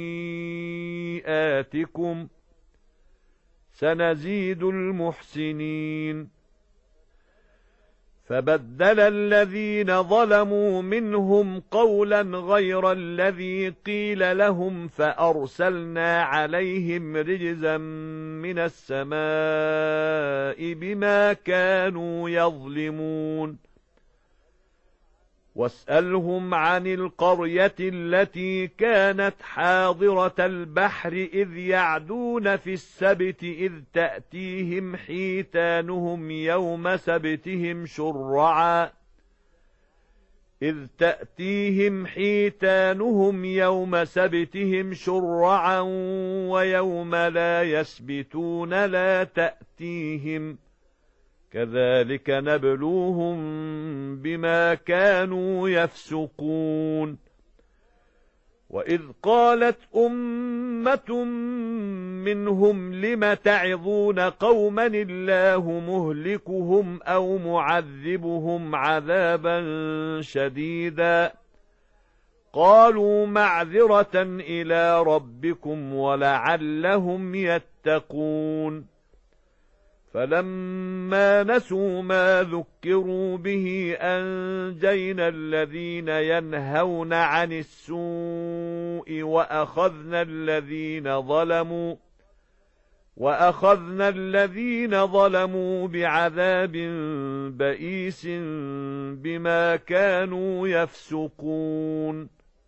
خطيئاتكم سنزيد المحسنين. فبدل الذين ظلموا منهم قولا غير الذي قيل لهم فأرسلنا عليهم رجزا من السماء بما كانوا يظلمون واسألهم عن القرية التي كانت حاضرة البحر إذ يعدون في السبت إذ تأتيهم حيتانهم يوم سبتهم شرعا ويوم لا يسبتون لا تأتيهم كذلك نبلوهم بما كانوا يفسقون وإذ قالت أمة منهم لم تعظون قوما الله مهلكهم أو معذبهم عذابا شديدا قالوا معذرة إلى ربكم ولعلهم يتقون فلما نسوا ما ذكروا به أنجينا الذين ينهون عن السوء وأخذنا الذين ظلموا بعذاب بئيس بما كانوا يفسقون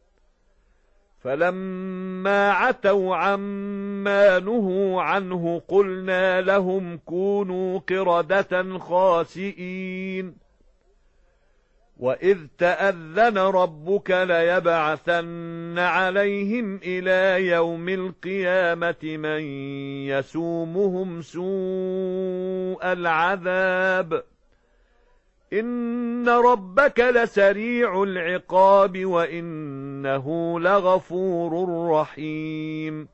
فلما عتوا عما نهوا عنه قلنا لهم كونوا قردة خاسئين وإذ تأذن ربك ليبعثن عليهم إلى يوم القيامة من يسومهم سوء العذاب إن ربك لسريع العقاب وإنه لغفور رحيم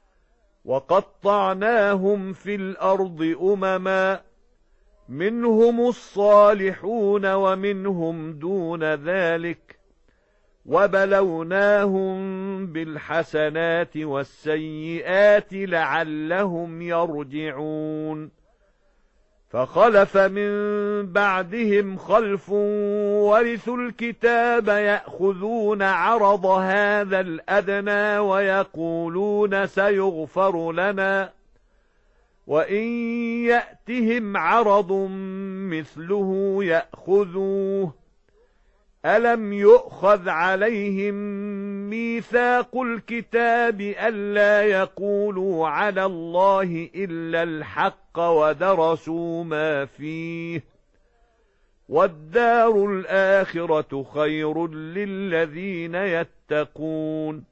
وقطعناهم في الأرض أمما منهم الصالحون ومنهم دون ذلك وبلوناهم بالحسنات والسيئات لعلهم يرجعون فخلف من بعدهم خلف ورثوا الكتاب يأخذون عرض هذا الأدنى ويقولون سيغفر لنا وإن يأتهم عرض مثله يأخذوه ألم يؤخذ عليهم ميثاق الكتاب ألا يقولوا على الله إلا الحق ودرسوا ما فيه والدار الآخرة خير للذين يتقون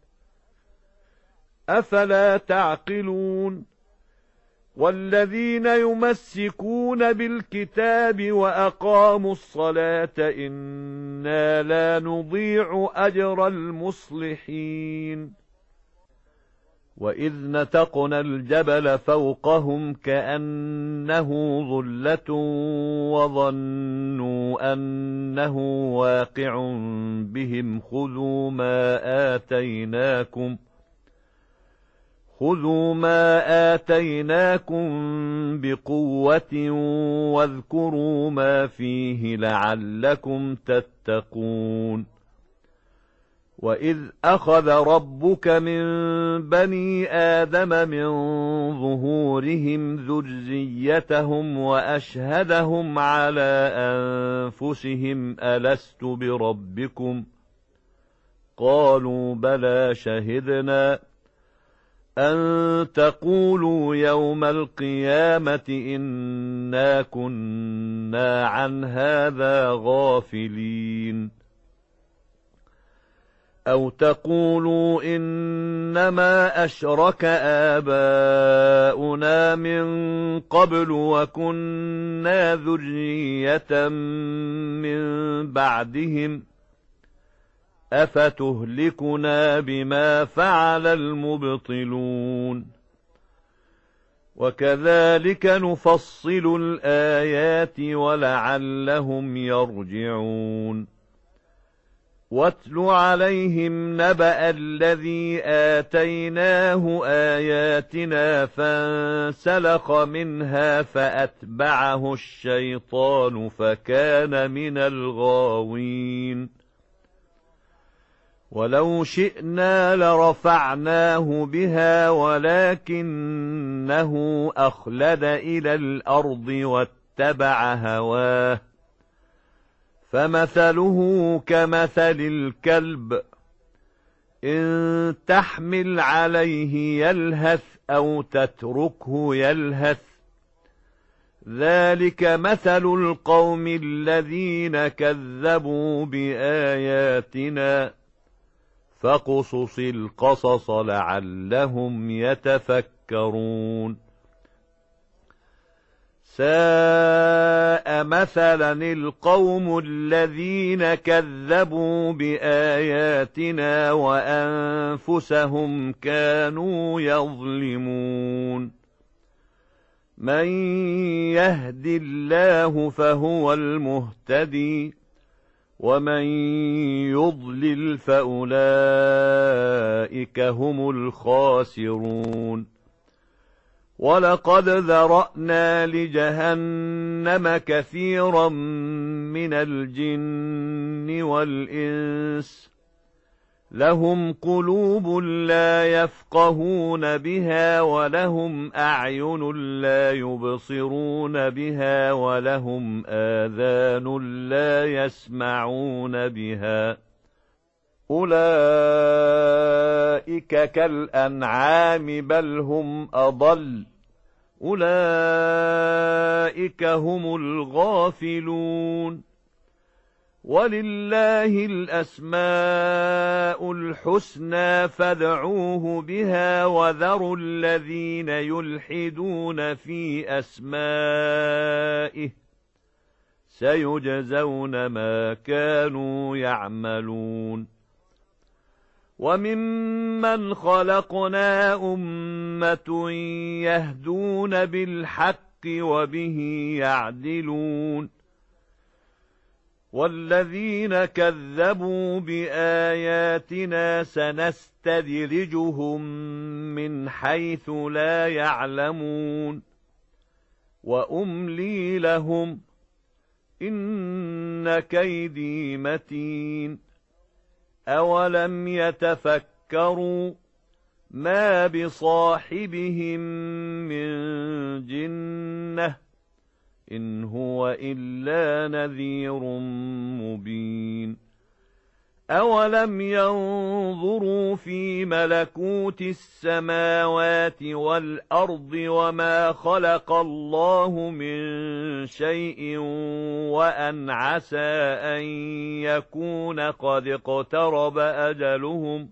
أفلا تعقلون والذين يمسكون بالكتاب وأقاموا الصلاة إنا لا نضيع أجر المصلحين وإذ نتقنا الجبل فوقهم كأنه ظلة وظنوا أنه واقع بهم خذوا ما آتيناكم بقوة واذكروا ما فيه لعلكم تتقون وإذ أخذ ربك من بني آدم من ظهورهم ذريتهم وأشهدهم على أنفسهم ألست بربكم قالوا بلى شهدنا أن تقولوا يوم القيامة إنا كنا عن هذا غافلين أو تقولوا إنما أشرك آباؤنا من قبل وكنا ذرية من بعدهم أفتهلكنا بما فعل المبطلون وكذلك نفصل الآيات ولعلهم يرجعون واتل عليهم نبأ الذي آتيناه آياتنا فانسلخ منها فأتبعه الشيطان فكان من الغاوين ولو شئنا لرفعناه بها ولكنه أخلد إلى الأرض واتبع هواه فمثله كمثل الكلب إن تحمل عليه يلهث أو تتركه يلهث ذلك مثل القوم الذين كذبوا بآياتنا فاقصص القصص لعلهم يتفكرون ساء مثلا القوم الذين كذبوا بآياتنا وأنفسهم كانوا يظلمون من يهد الله فهو المهتدي ومن يضلل فأولئك هم الخاسرون ولقد ذرأنا لجهنم كثيرا من الجن والإنس لهم قلوب لا يفقهون بها ولهم أعين لا يبصرون بها ولهم آذان لا يسمعون بها أولئك كالأنعام بل هم أضل أولئك هم الغافلون ولله الأسماء الحسنى فادعوه بها وذروا الذين يلحدون في أسمائه سيجزون ما كانوا يعملون وممن خلقنا أمة يهدون بالحق وبه يعدلون والذين كذبوا بآياتنا سنستدرجهم من حيث لا يعلمون وأملي لهم إن كيدي متين أولم يتفكروا ما بصاحبهم من جنة إن هو إلا نذير مبين أولم ينظروا في ملكوت السماوات والأرض وما خلق الله من شيء وأن عسى أن يكون قد اقترب أجلهم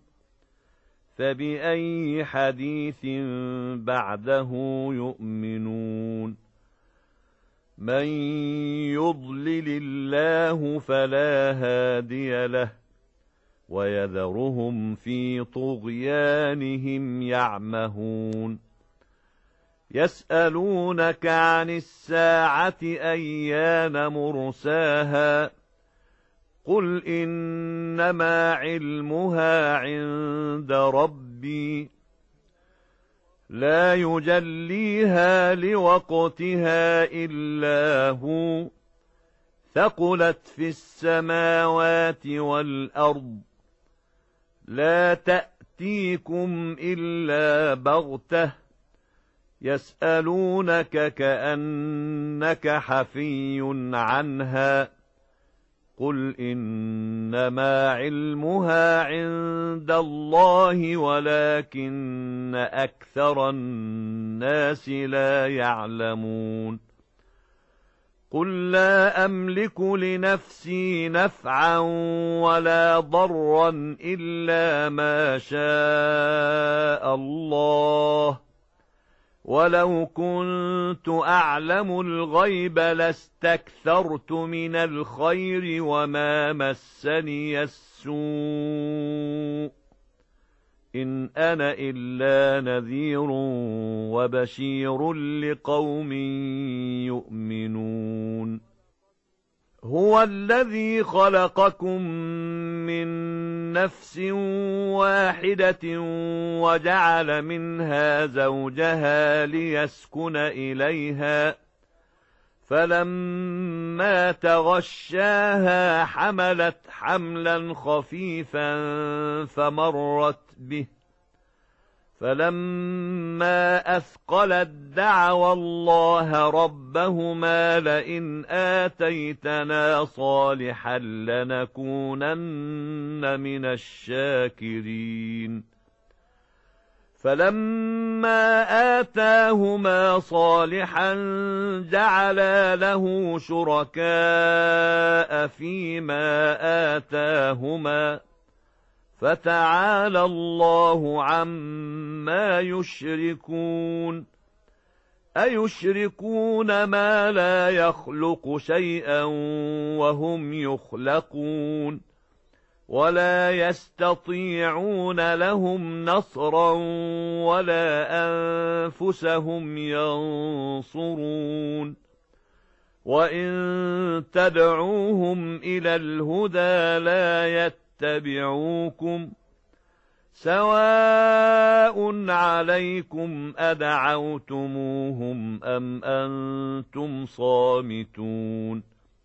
فبأي حديث بعده يؤمنون من يضلل الله فلا هادي له ويذرهم في طغيانهم يعمهون يسألونك عن الساعة أيان مرساها قل إنما علمها عند ربي لا يجليها لوقتها إلا هو ثقلت في السماوات والأرض لا تأتيكم إلا بغتة يسألونك كأنك حفي عنها قل إنما علمها عند الله ولكن أكثر الناس لا يعلمون قل لا أملك لنفسي نفعا ولا ضرا إلا ما شاء الله ولو كنت أعلم الغيب لاستكثرت من الخير وما مسني السوء إن أنا إلا نذير وبشير لقوم يؤمنون هو الذي خلقكم من نفس واحدة وجعل منها زوجها ليسكن إليها فلما تغشاها حملت حملا خفيفا فمرت به فلما أثقلت دعوا الله ربهما لئن آتيتنا صالحا لنكونن من الشاكرين فلما آتاهما صالحا جعلا له شركاء فيما آتاهما فتعالى الله عما يشركون أيشركون ما لا يخلق شيئا وهم يخلقون ولا يستطيعون لهم نصرا ولا أنفسهم ينصرون وإن تدعوهم إلى الهدى لا يتبعوكم سواء عليكم أدعوتموهم أم أنتم صامتون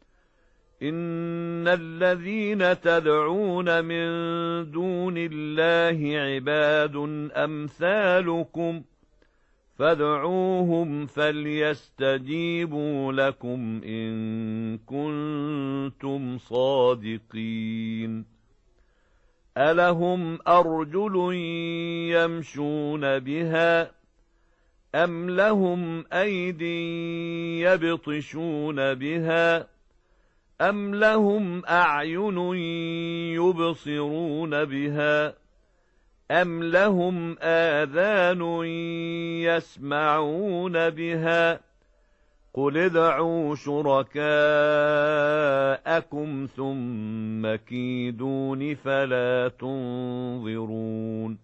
إن الذين تدعون من دون الله عباد أمثالكم فادعوهم فليستجيبوا لكم إن كنتم صادقين ألهم أرجل يمشون بها أم لهم أيد يبطشون بها أم لهم أعين يبصرون بها أم لهم آذان يسمعون بها قل ادعوا شركاءكم ثم كيدون فلا تنظرون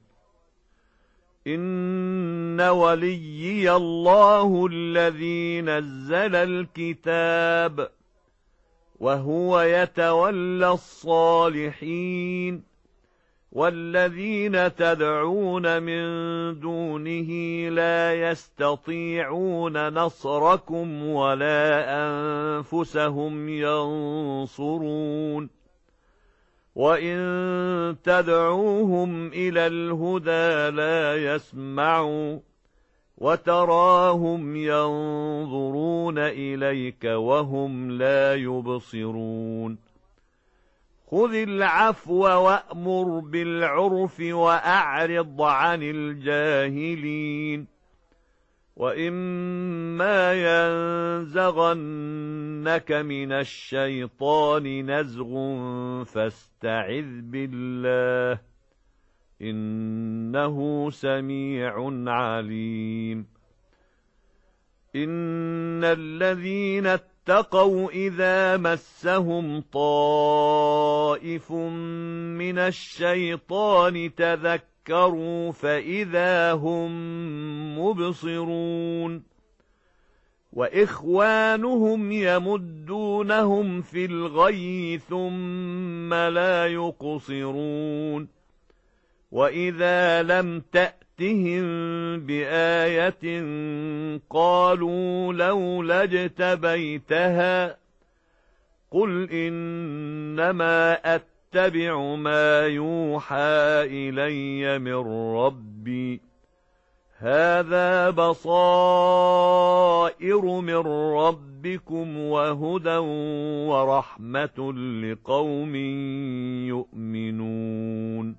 إن وليي الله الذي نزل الكتاب وهو يتولى الصالحين والذين تدعون من دونه لا يستطيعون نصركم ولا أنفسهم ينصرون وإن تدعوهم إلى الهدى لا يسمعوا وتراهم ينظرون إليك وهم لا يبصرون خذ العفو وأمر بالعرف وأعرض عن الجاهلين وإما ينزغنك من الشيطان نزغ فاستعذ بالله إنه سميع عليم إن الذين اتقوا إذا مسهم طائف من الشيطان تذكروا فإذا هم مبصرون وإخوانهم يمدونهم في الغي ثم لا يقصرون وإذا لم تأتهم بآية قالوا لولا اجتبيتها قل إنما أتبع ما يوحى إلي من ربي هذا بصائر من ربكم وهدى ورحمة لقوم يؤمنون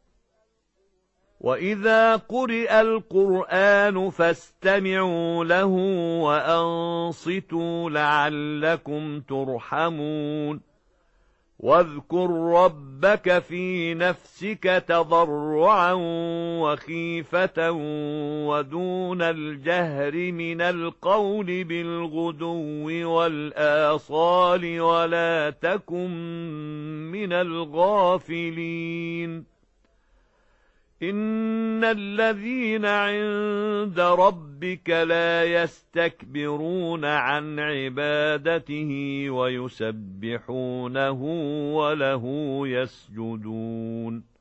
وإذا قرئ القرآن فاستمعوا له وأنصتوا لعلكم ترحمون واذكر ربك في نفسك تضرعا وخيفة ودون الجهر من القول بالغدو والآصال ولا تكن من الغافلين إن إن الذين عند ربك لا يستكبرون عن عبادته ويسبحونه وله يسجدون